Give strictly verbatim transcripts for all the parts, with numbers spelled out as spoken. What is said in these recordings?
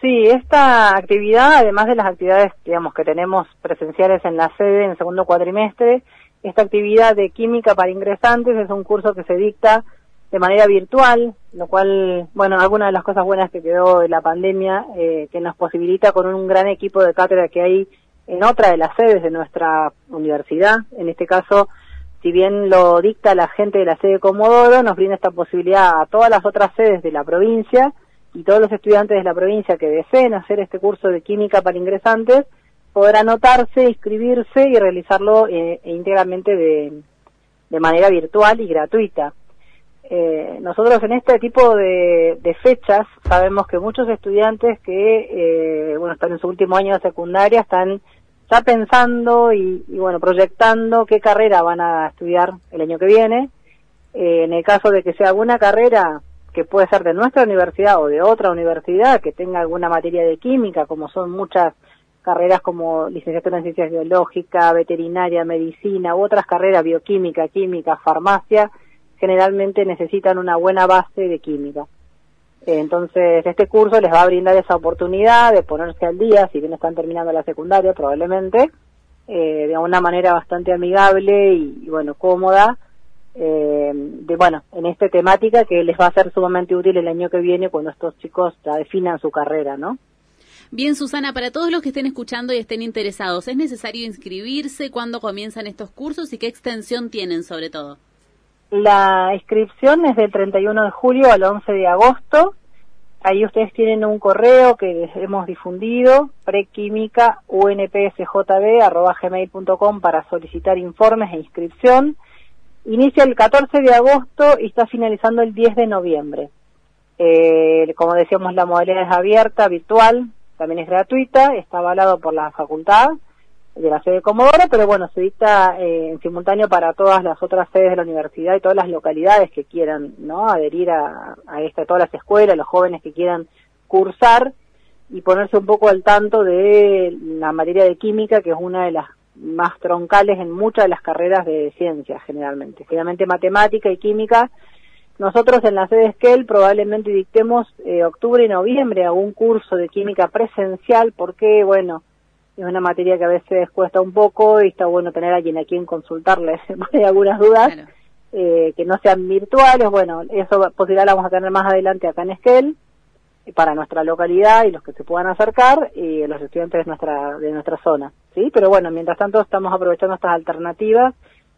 Sí, esta actividad, además de las actividades, digamos, que tenemos presenciales en la sede en el segundo cuatrimestre, esta actividad de química para ingresantes es un curso que se dicta de manera virtual, lo cual, bueno, alguna de las cosas buenas que quedó de la pandemia, eh, que nos posibilita con un gran equipo de cátedra que hay en otra de las sedes de nuestra universidad. En este caso, si bien lo dicta la gente de la sede de Comodoro, nos brinda esta posibilidad a todas las otras sedes de la provincia y todos los estudiantes de la provincia que deseen hacer este curso de química para ingresantes, poder anotarse, inscribirse y realizarlo eh, íntegramente de, de manera virtual y gratuita. Eh, nosotros en este tipo de, de fechas sabemos que muchos estudiantes que eh, bueno están en su último año de secundaria están ya pensando y, y bueno proyectando qué carrera van a estudiar el año que viene. Eh, en el caso de que sea alguna carrera que puede ser de nuestra universidad o de otra universidad que tenga alguna materia de química, como son muchas carreras como licenciatura en ciencias biológicas, veterinaria, medicina u otras carreras, bioquímica, química, farmacia, generalmente necesitan una buena base de química. Entonces, este curso les va a brindar esa oportunidad de ponerse al día, si bien están terminando la secundaria probablemente, eh, de una manera bastante amigable y, y bueno, cómoda, eh, de bueno, en esta temática que les va a ser sumamente útil el año que viene cuando estos chicos ya definan su carrera, ¿no? Bien, Susana, para todos los que estén escuchando y estén interesados, ¿es necesario inscribirse? ¿Cuándo comienzan estos cursos y qué extensión tienen sobre todo? La inscripción es del treinta y uno de julio al once de agosto. Ahí ustedes tienen un correo que les hemos difundido, prequímica u n p s j b arroba gmail punto com, para solicitar informes e inscripción. Inicia el catorce de agosto y está finalizando el diez de noviembre. Eh, como decíamos, la modalidad es abierta, virtual, también es gratuita, está avalado por la facultad de la sede de Comodoro, pero bueno, se dicta eh, en simultáneo para todas las otras sedes de la universidad y todas las localidades que quieran, ¿no?, adherir a, a esta, todas las escuelas, los jóvenes que quieran cursar y ponerse un poco al tanto de la materia de química, que es una de las más troncales en muchas de las carreras de ciencias generalmente. Generalmente matemática y química. Nosotros en la sede Esquel probablemente dictemos eh, octubre y noviembre algún curso de química presencial, porque bueno, es una materia que a veces cuesta un poco y está bueno tener a alguien a quien consultarle hay algunas dudas, claro. eh, que no sean virtuales. Bueno, eso posibilidad la vamos a tener más adelante acá en Esquel, para nuestra localidad y los que se puedan acercar, y los estudiantes de nuestra de nuestra zona, ¿sí? Pero bueno, mientras tanto estamos aprovechando estas alternativas.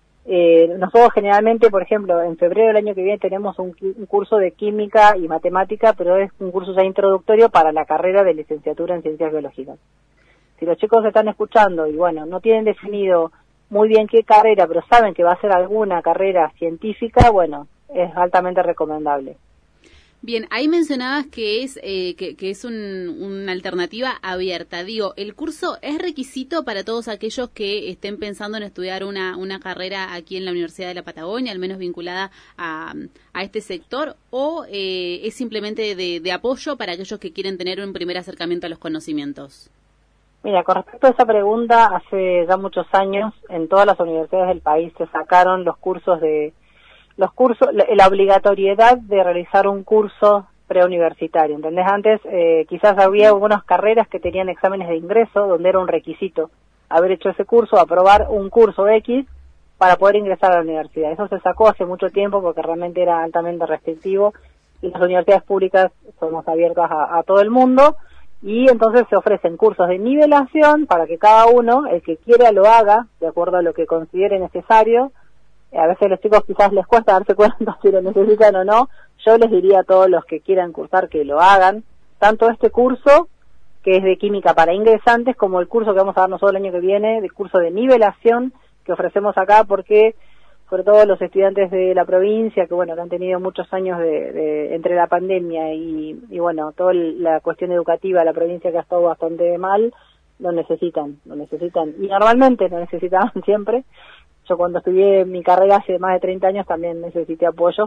Eh, nosotros generalmente, por ejemplo, en febrero del año que viene tenemos un, un curso de química y matemática, pero es un curso ya introductorio para la carrera de licenciatura en ciencias biológicas. Si los chicos están escuchando y bueno, no tienen definido muy bien qué carrera, pero saben que va a ser alguna carrera científica, bueno, es altamente recomendable. Bien, ahí mencionabas que es eh, que, que es un, una alternativa abierta. Digo, ¿el curso es requisito para todos aquellos que estén pensando en estudiar una, una carrera aquí en la Universidad de la Patagonia, al menos vinculada a, a este sector, o eh, es simplemente de, de apoyo para aquellos que quieren tener un primer acercamiento a los conocimientos? Mira, con respecto a esa pregunta, hace ya muchos años en todas las universidades del país se sacaron los cursos de los cursos, la, la obligatoriedad de realizar un curso preuniversitario, ¿entendés? Antes eh, quizás había algunas carreras que tenían exámenes de ingreso donde era un requisito haber hecho ese curso, aprobar un curso X para poder ingresar a la universidad. Eso se sacó hace mucho tiempo porque realmente era altamente restrictivo y las universidades públicas somos abiertas a, a todo el mundo, y entonces se ofrecen cursos de nivelación para que cada uno, el que quiera, lo haga de acuerdo a lo que considere necesario. A veces a los chicos quizás les cuesta darse cuenta si lo necesitan o no. Yo les diría a todos los que quieran cursar que lo hagan, tanto este curso, que es de química para ingresantes, como el curso que vamos a dar nosotros el año que viene, de curso de nivelación que ofrecemos acá, porque sobre todo los estudiantes de la provincia, que bueno, que han tenido muchos años de, de entre la pandemia y, y bueno, toda la cuestión educativa de la provincia que ha estado bastante mal, lo necesitan, lo necesitan, y normalmente lo necesitaban siempre. Yo cuando estudié mi carrera hace más de treinta años también necesité apoyo,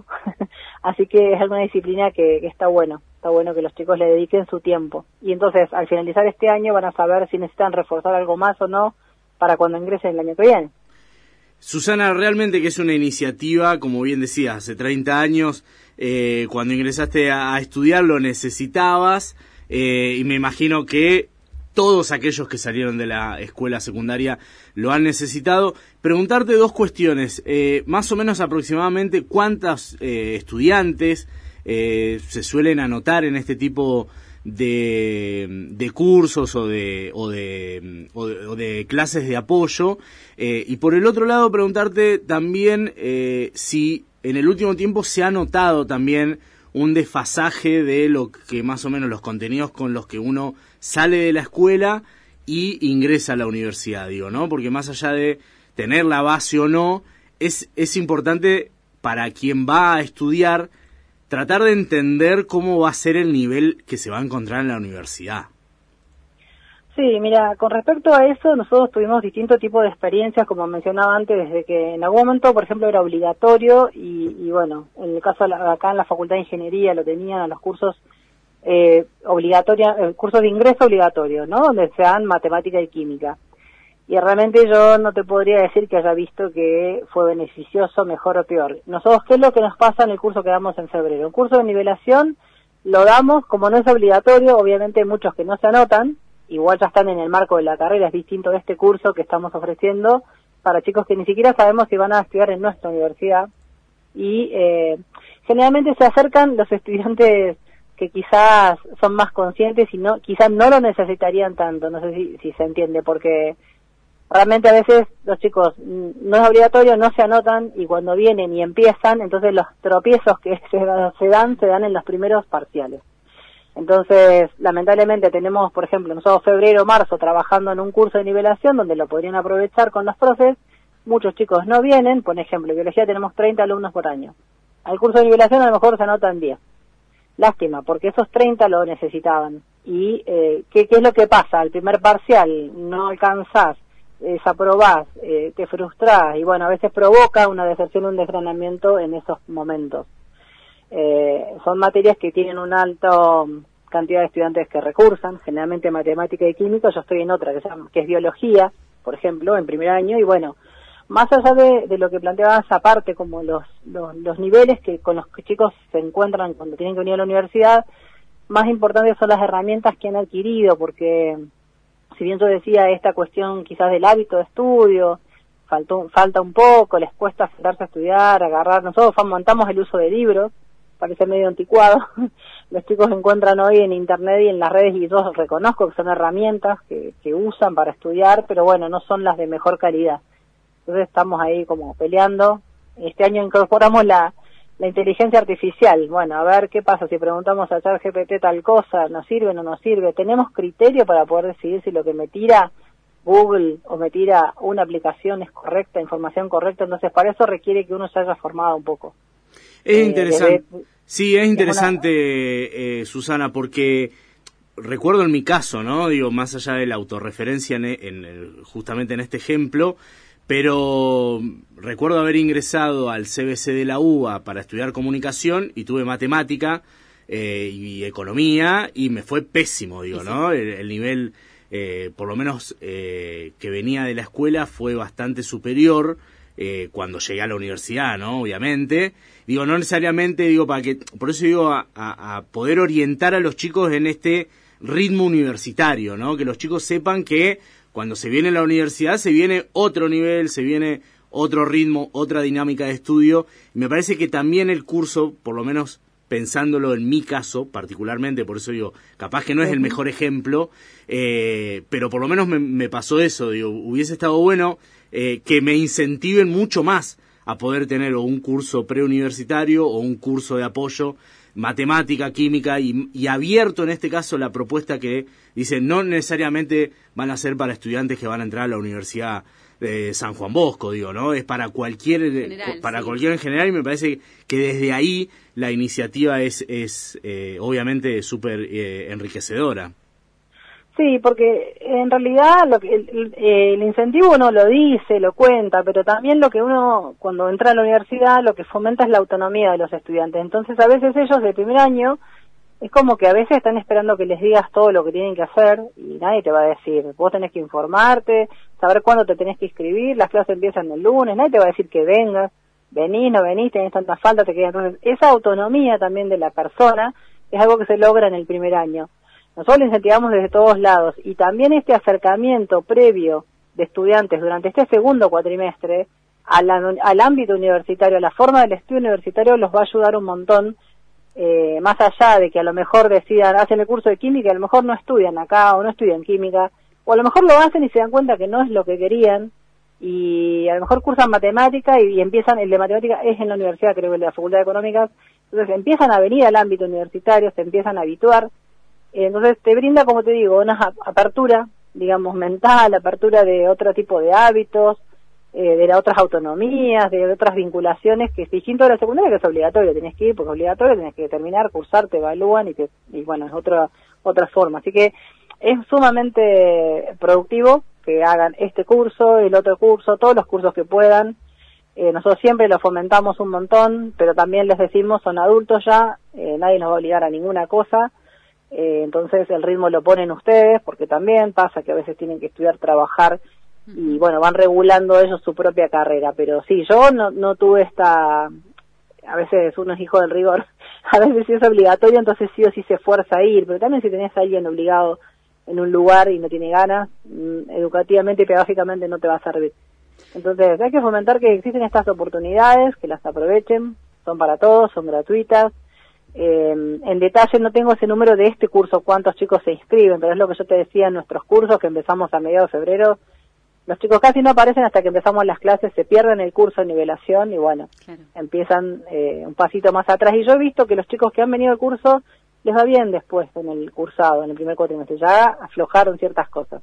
así que es alguna disciplina que, que está bueno, está bueno que los chicos le dediquen su tiempo. Y entonces, al finalizar este año van a saber si necesitan reforzar algo más o no para cuando ingresen el año que viene. Susana, realmente que es una iniciativa, como bien decías, hace treinta años, eh, cuando ingresaste a, a estudiar lo necesitabas, eh, y me imagino que todos aquellos que salieron de la escuela secundaria lo han necesitado. Preguntarte dos cuestiones, eh, más o menos aproximadamente cuántos eh, estudiantes eh, se suelen anotar en este tipo de, de cursos o de, o de, o de, o de clases de apoyo, eh, y por el otro lado preguntarte también eh, si en el último tiempo se ha notado también un desfasaje de lo que más o menos los contenidos con los que uno sale de la escuela y ingresa a la universidad, digo, ¿no? Porque más allá de tener la base o no, es, es importante para quien va a estudiar tratar de entender cómo va a ser el nivel que se va a encontrar en la universidad. Sí, mira, con respecto a eso, nosotros tuvimos distintos tipos de experiencias, como mencionaba antes, desde que en algún momento, por ejemplo, era obligatorio y, y bueno, en el caso de la, acá en la Facultad de Ingeniería lo tenían a los cursos eh, obligatoria, eh, cursos de ingreso obligatorio, ¿no? Donde se dan matemática y química. Y realmente yo no te podría decir que haya visto que fue beneficioso, mejor o peor. Nosotros, ¿qué es lo que nos pasa en el curso que damos en febrero? Un curso de nivelación lo damos, como no es obligatorio, obviamente hay muchos que no se anotan, igual ya están en el marco de la carrera, es distinto de este curso que estamos ofreciendo para chicos que ni siquiera sabemos si van a estudiar en nuestra universidad. Y eh, generalmente se acercan los estudiantes que quizás son más conscientes y no quizás no lo necesitarían tanto, no sé si, si se entiende, porque realmente a veces los chicos no es obligatorio, no se anotan y cuando vienen y empiezan, entonces los tropiezos que se, se dan, se dan en los primeros parciales. Entonces, lamentablemente tenemos, por ejemplo, nosotros febrero, marzo, trabajando en un curso de nivelación donde lo podrían aprovechar con los profes, muchos chicos no vienen, por ejemplo, en biología tenemos treinta alumnos por año. Al curso de nivelación a lo mejor se anotan diez. Lástima, porque esos treinta lo necesitaban. ¿Y eh, ¿qué, qué es lo que pasa? Al primer parcial no alcanzás, desaprobás, eh, te frustrás y bueno, a veces provoca una deserción, un desgranamiento en esos momentos. Eh, son materias que tienen una alta cantidad de estudiantes que recursan, generalmente matemática y química. Yo estoy en otra que, se llama, que es biología, por ejemplo, en primer año, y bueno, más allá de, de lo que planteabas aparte, como los, los, los niveles que con los que chicos se encuentran cuando tienen que venir a la universidad, más importantes son las herramientas que han adquirido, porque si bien yo decía esta cuestión quizás del hábito de estudio, faltó, falta un poco, les cuesta sentarse a estudiar, agarrar, nosotros fomentamos el uso de libros, parece medio anticuado, los chicos encuentran hoy en internet y en las redes y yo reconozco que son herramientas que, que usan para estudiar, pero bueno, no son las de mejor calidad. Entonces estamos ahí como peleando. Este año incorporamos la, la inteligencia artificial. Bueno, a ver qué pasa si preguntamos a ChatGPT tal cosa, ¿nos sirve o no nos sirve? ¿Tenemos criterio para poder decidir si lo que me tira Google o me tira una aplicación es correcta, información correcta? Entonces para eso requiere que uno se haya formado un poco. Es interesante, eh, sí, es interesante, una... eh, Susana, porque recuerdo en mi caso, ¿no? Digo, más allá de la autorreferencia en, en, en, justamente en este ejemplo, pero recuerdo haber ingresado al C B C de la U B A para estudiar comunicación y tuve matemática eh, y economía y me fue pésimo, digo, sí, ¿no? Sí. El, el nivel, eh, por lo menos eh, que venía de la escuela, fue bastante superior. Eh, cuando llegué a la universidad, ¿no? Obviamente. Digo, no necesariamente, digo, para que, por eso digo, a, a, a poder orientar a los chicos en este ritmo universitario, ¿no? Que los chicos sepan que cuando se viene a la universidad se viene otro nivel, se viene otro ritmo, otra dinámica de estudio. Y me parece que también el curso, por lo menos pensándolo en mi caso particularmente, por eso digo, capaz que no es el mejor ejemplo, eh, pero por lo menos me, me pasó eso, digo, hubiese estado bueno eh, que me incentiven mucho más a poder tener o un curso preuniversitario o un curso de apoyo, matemática, química y, y abierto en este caso la propuesta que dice no necesariamente van a ser para estudiantes que van a entrar a la Universidad de San Juan Bosco, digo, ¿no? Es para cualquier general, para sí. cualquier en general y me parece que desde ahí la iniciativa es, es eh, obviamente súper eh, enriquecedora. Sí, porque en realidad lo que, el, el incentivo uno lo dice, lo cuenta, pero también lo que uno cuando entra a la universidad lo que fomenta es la autonomía de los estudiantes. Entonces a veces ellos de primer año es como que a veces están esperando que les digas todo lo que tienen que hacer y nadie te va a decir, vos tenés que informarte, saber cuándo te tenés que inscribir, las clases empiezan el lunes, nadie te va a decir que vengas, venís, no venís, tenés tanta falta, te quedas. Entonces esa autonomía también de la persona es algo que se logra en el primer año. nosotros le incentivamos desde todos lados, y también este acercamiento previo de estudiantes durante este segundo cuatrimestre al, al ámbito universitario, a la forma del estudio universitario, los va a ayudar un montón, eh, más allá de que a lo mejor decidan, hacen el curso de química, a lo mejor no estudian acá o no estudian química, o a lo mejor lo hacen y se dan cuenta que no es lo que querían, y a lo mejor cursan matemática y, y empiezan, el de matemática es en la universidad, creo que el de la Facultad de Económicas, entonces empiezan a venir al ámbito universitario, se empiezan a habituar, eh, entonces te brinda, como te digo, una apertura, digamos, mental, apertura de otro tipo de hábitos, eh, de las otras autonomías, de otras vinculaciones, que es distinto de la secundaria, que es obligatorio, tenés que ir porque es obligatorio, tenés que terminar, cursar, te evalúan y, te, y bueno, es otra, otra forma, así que es sumamente productivo que hagan este curso, el otro curso, todos los cursos que puedan. Eh, nosotros siempre los fomentamos un montón, pero también les decimos, son adultos ya, eh, nadie nos va a obligar a ninguna cosa, eh, entonces el ritmo lo ponen ustedes, porque también pasa que a veces tienen que estudiar, trabajar, y bueno, van regulando ellos su propia carrera, pero sí, yo no, no tuve esta, a veces uno es hijo del rigor, a veces sí es obligatorio, entonces sí o sí se esfuerza a ir, pero también si tenés a alguien obligado en un lugar y no tiene ganas, educativamente y pedagógicamente no te va a servir. Entonces hay que fomentar que existen estas oportunidades, que las aprovechen, son para todos, son gratuitas. Eh, en detalle no tengo ese número de este curso, cuántos chicos se inscriben, pero es lo que yo te decía en nuestros cursos que empezamos a mediados de febrero. Los chicos casi no aparecen hasta que empezamos las clases, se pierden el curso de nivelación y bueno, claro, empiezan eh, un pasito más atrás. Y yo he visto que los chicos que han venido al curso les va bien después en el cursado, en el primer cuatrimestre, ya aflojaron ciertas cosas.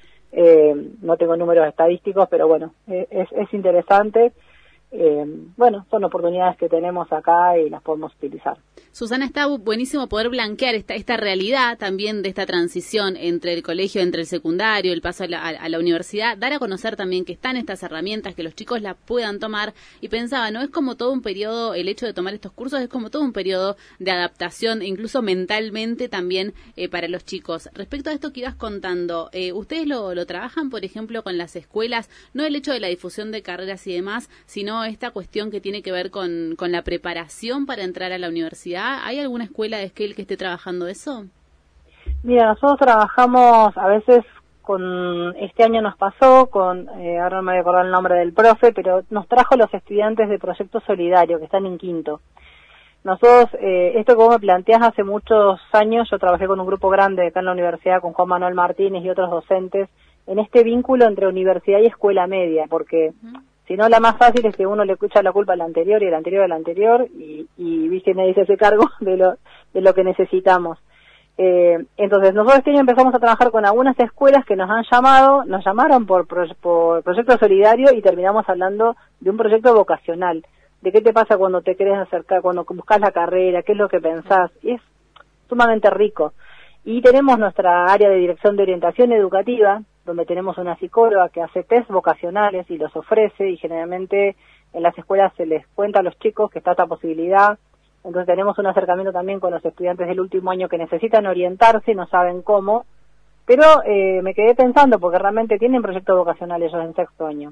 Eh, no tengo números estadísticos, pero bueno, eh, es, es interesante. Eh, bueno, son oportunidades que tenemos acá y las podemos utilizar. Susana, está buenísimo poder blanquear esta, esta realidad también de esta transición entre el colegio, entre el secundario, el paso a la, a la universidad, dar a conocer también que están estas herramientas, que los chicos las puedan tomar, y pensaba, no es como todo un periodo, el hecho de tomar estos cursos es como todo un periodo de adaptación, incluso mentalmente también eh, para los chicos. Respecto a esto que ibas contando, eh, ¿ustedes lo, lo trabajan, por ejemplo, con las escuelas? No el hecho de la difusión de carreras y demás, sino esta cuestión que tiene que ver con, con la preparación para entrar a la universidad. ¿Hay alguna escuela de Esquel que esté trabajando eso? Mira, nosotros trabajamos a veces con, este año nos pasó con, eh, ahora no me voy a acordar el nombre del profe, pero nos trajo los estudiantes de Proyecto Solidario que están en quinto. Nosotros, eh, esto que vos me planteás hace muchos años, yo trabajé con un grupo grande acá en la universidad con Juan Manuel Martínez y otros docentes en este vínculo entre universidad y escuela media, porque uh-huh. Si no, la más fácil es que uno le escucha la culpa al anterior y al anterior al anterior y, y viste, nadie se hace cargo de lo, de lo que necesitamos. Eh, entonces, nosotros este año empezamos a trabajar con algunas escuelas que nos han llamado, nos llamaron por, por, por proyecto solidario y terminamos hablando de un proyecto vocacional. De qué te pasa cuando te querés acercar, cuando buscas la carrera, qué es lo que pensás. Y es sumamente rico. Y tenemos nuestra área de dirección de orientación educativa, donde tenemos una psicóloga que hace test vocacionales y los ofrece, y generalmente en las escuelas se les cuenta a los chicos que está esta posibilidad. Entonces tenemos un acercamiento también con los estudiantes del último año que necesitan orientarse y no saben cómo, pero eh, me quedé pensando porque realmente tienen proyectos vocacionales ellos en sexto año.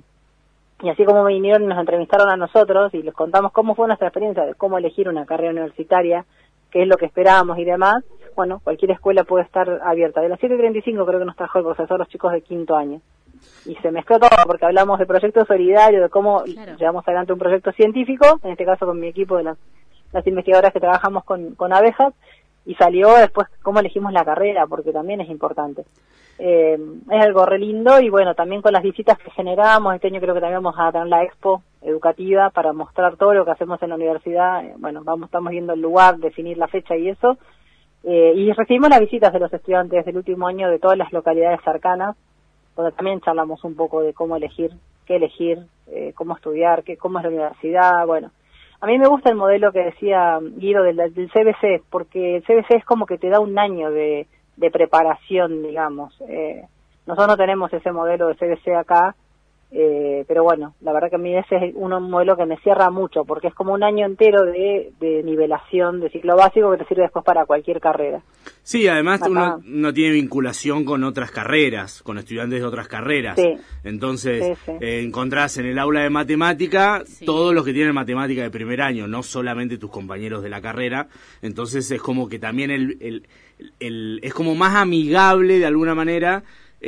Y así como vinieron y nos entrevistaron a nosotros y les contamos cómo fue nuestra experiencia de cómo elegir una carrera universitaria, qué es lo que esperábamos y demás, bueno, cualquier escuela puede estar abierta. De las siete treinta y cinco creo que nos trajo el profesor los chicos de quinto año. Y se mezcló todo porque hablamos de proyecto solidario, de cómo claro. llevamos adelante un proyecto científico, en este caso con mi equipo de las, las investigadoras que trabajamos con, con abejas, y salió después cómo elegimos la carrera, porque también es importante. Eh, es algo re lindo, y bueno, también con las visitas que generamos, este año creo que también vamos a tener la expo educativa para mostrar todo lo que hacemos en la universidad. Eh, bueno, vamos, estamos viendo el lugar, definir la fecha y eso. Eh, y recibimos las visitas de los estudiantes del último año de todas las localidades cercanas, donde también charlamos un poco de cómo elegir, qué elegir, eh, cómo estudiar, qué, cómo es la universidad. Bueno, a mí me gusta el modelo que decía Guido del, del C B C, porque el C B C es como que te da un año de, de preparación, digamos. Eh, nosotros no tenemos ese modelo de C B C acá, Eh, pero bueno, la verdad que a mí ese es un modelo que me cierra mucho, porque es como un año entero de, de nivelación de ciclo básico que te sirve después para cualquier carrera. Sí, además Acá. uno no tiene vinculación con otras carreras, con estudiantes de otras carreras. Sí. Entonces, Sí, sí. Eh, encontrás en el aula de matemática Sí. todos los que tienen matemática de primer año, no solamente tus compañeros de la carrera. Entonces es como que también el, el, el, es como más amigable de alguna manera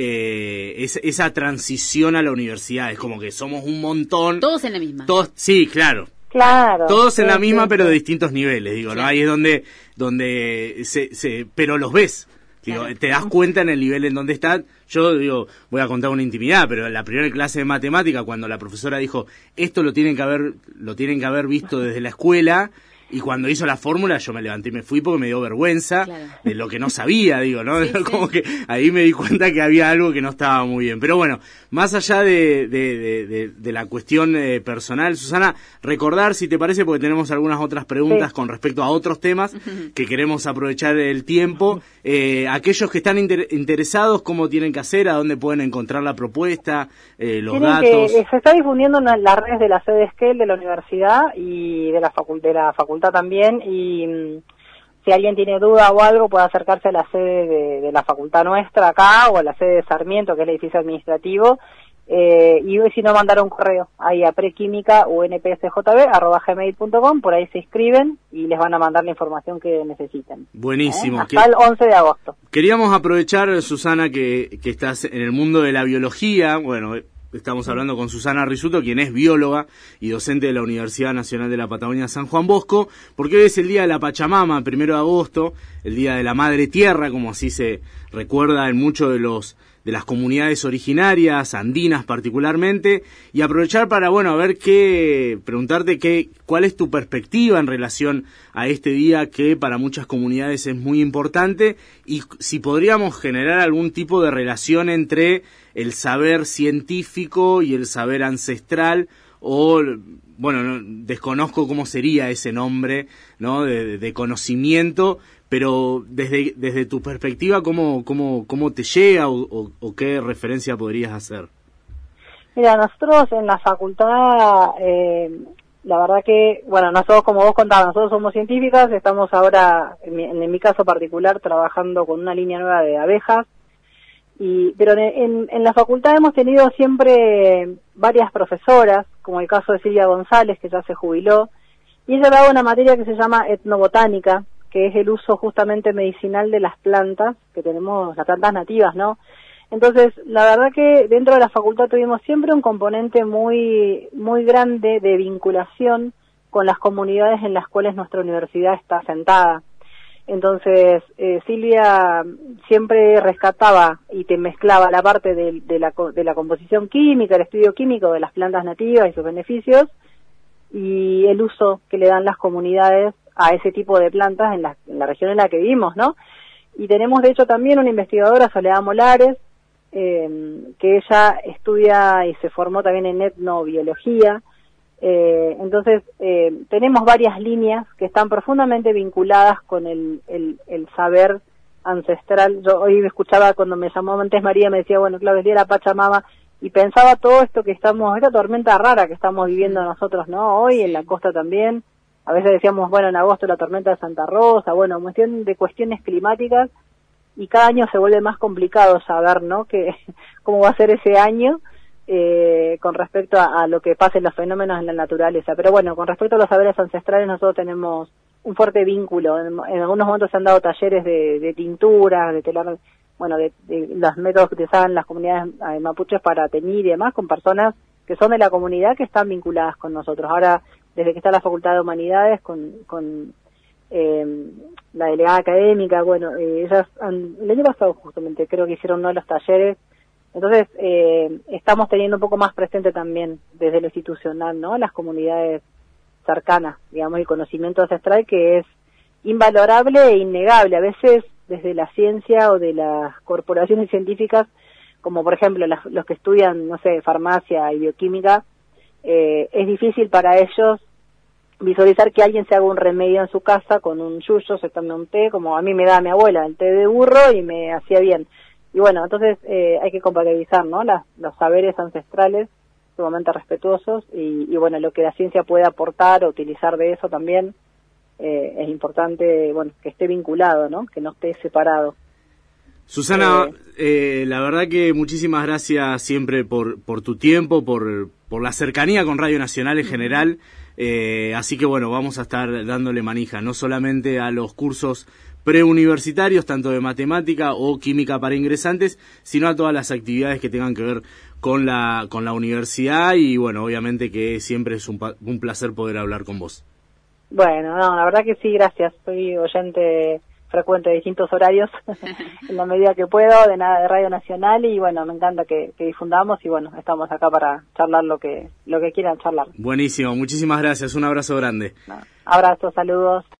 eh, es, esa transición a la universidad. Es como que somos un montón. Todos en la misma. Todos, sí, claro. Claro. Todos en sí, la misma, sí, pero sí. de distintos niveles, digo, Claro. ¿no? Ahí es donde, donde se, se, pero los ves, digo, Claro. te das cuenta en el nivel en donde están. Yo, digo, voy a contar una intimidad, pero en la primera clase de matemática, cuando la profesora dijo, esto lo tienen que haber, lo tienen que haber visto desde la escuela, y cuando hizo la fórmula, yo me levanté y me fui porque me dio vergüenza Claro. de lo que no sabía, digo, ¿no? Sí, Como sí. que ahí me di cuenta que había algo que no estaba muy bien. Pero bueno, más allá de, de, de, de, de la cuestión eh, personal, Susana, recordar, si te parece, porque tenemos algunas otras preguntas Sí. con respecto a otros temas que queremos aprovechar el tiempo. Eh, aquellos que están inter interesados, ¿cómo tienen que hacer? ¿A dónde pueden encontrar la propuesta? Eh, los Tienen datos. que, se está difundiendo en las redes de la sede Esquel de la universidad y de la, facu de la facultad también, y mm, si alguien tiene duda o algo puede acercarse a la sede de, de la facultad nuestra acá o a la sede de Sarmiento, que es el edificio administrativo, eh, y si no, mandar un correo ahí a prequímica u n p s j b arroba gmail punto com, por ahí se inscriben y les van a mandar la información que necesiten. Buenísimo. ¿Eh? Hasta el once de agosto. Queríamos aprovechar, Susana, que, que estás en el mundo de la biología. Bueno, estamos hablando con Susana Risuto, quien es bióloga y docente de la Universidad Nacional de la Patagonia San Juan Bosco, porque hoy es el Día de la Pachamama, primero de agosto, el Día de la Madre Tierra, como así se recuerda en muchos de los de las comunidades originarias, andinas particularmente, y aprovechar para, bueno, a ver qué, preguntarte qué, cuál es tu perspectiva en relación a este día que para muchas comunidades es muy importante, y si podríamos generar algún tipo de relación entre el saber científico y el saber ancestral, o, bueno, no, desconozco cómo sería ese nombre, ¿no?, de, de conocimiento, pero desde desde tu perspectiva, ¿cómo cómo cómo te llega o, o, o qué referencia podrías hacer? Mira, nosotros en la facultad, eh, la verdad que, bueno, nosotros, como vos contabas, nosotros somos científicas, estamos ahora, en mi, en mi caso particular, trabajando con una línea nueva de abejas, y pero en, en, en la facultad hemos tenido siempre varias profesoras, como el caso de Silvia González, que ya se jubiló, y ella daba una materia que se llama etnobotánica, que es el uso justamente medicinal de las plantas, que tenemos, las plantas nativas, ¿no? Entonces, la verdad que dentro de la facultad tuvimos siempre un componente muy, muy grande de vinculación con las comunidades en las cuales nuestra universidad está asentada. Entonces, eh, Silvia siempre rescataba y te mezclaba la parte de, de, la, de la composición química, el estudio químico de las plantas nativas y sus beneficios, y el uso que le dan las comunidades a ese tipo de plantas en la, en la región en la que vivimos, ¿no? Y tenemos, de hecho, también una investigadora, Soledad Molares, eh, que ella estudia y se formó también en etnobiología. Eh, entonces, eh, tenemos varias líneas que están profundamente vinculadas con el, el, el saber ancestral. Yo hoy me escuchaba cuando me llamó antes María, me decía, bueno, claro, el día de la Pachamama, y pensaba todo esto que estamos, esta tormenta rara que estamos viviendo nosotros, ¿no? Hoy en la costa también. A veces decíamos, bueno, en agosto la tormenta de Santa Rosa, bueno, cuestión de cuestiones climáticas, y cada año se vuelve más complicado saber, ¿no?, que cómo va a ser ese año eh, con respecto a, a lo que pasa en los fenómenos en la naturaleza. Pero bueno, con respecto a los saberes ancestrales, nosotros tenemos un fuerte vínculo. En, en algunos momentos se han dado talleres de, de tintura, de telar, bueno, de, de los métodos que utilizaban las comunidades eh, mapuches para teñir y demás, con personas que son de la comunidad que están vinculadas con nosotros. Ahora, desde que está la Facultad de Humanidades, con, con eh, la delegada académica, bueno, eh, ellas han, el año pasado justamente creo que hicieron uno de los talleres, entonces eh, estamos teniendo un poco más presente también desde lo institucional, ¿no?, las comunidades cercanas, digamos, el conocimiento ancestral, que es invalorable e innegable. A veces desde la ciencia o de las corporaciones científicas, como por ejemplo las, los que estudian, no sé, farmacia y bioquímica, eh, es difícil para ellos visualizar que alguien se haga un remedio en su casa con un yuyo, se tome un té, como a mí me da mi abuela, el té de burro, y me hacía bien. Y bueno, entonces eh, hay que compatibilizar, ¿no?, Las, los saberes ancestrales sumamente respetuosos y, y bueno, lo que la ciencia puede aportar o utilizar de eso también eh, es importante, bueno, que esté vinculado, ¿no? Que no esté separado. Susana, eh, la verdad que muchísimas gracias siempre por, por tu tiempo, por, por la cercanía con Radio Nacional en general, eh, así que bueno, vamos a estar dándole manija, no solamente a los cursos preuniversitarios, tanto de matemática o química para ingresantes, sino a todas las actividades que tengan que ver con la, con la universidad y bueno, obviamente que siempre es un, un placer poder hablar con vos. Bueno, no, la verdad que sí, gracias, soy oyente frecuente de distintos horarios en la medida que puedo de nada de Radio Nacional y bueno, me encanta que, que difundamos y bueno, estamos acá para charlar lo que lo que quieran charlar. Buenísimo, muchísimas gracias, un abrazo grande. No, abrazos, saludos.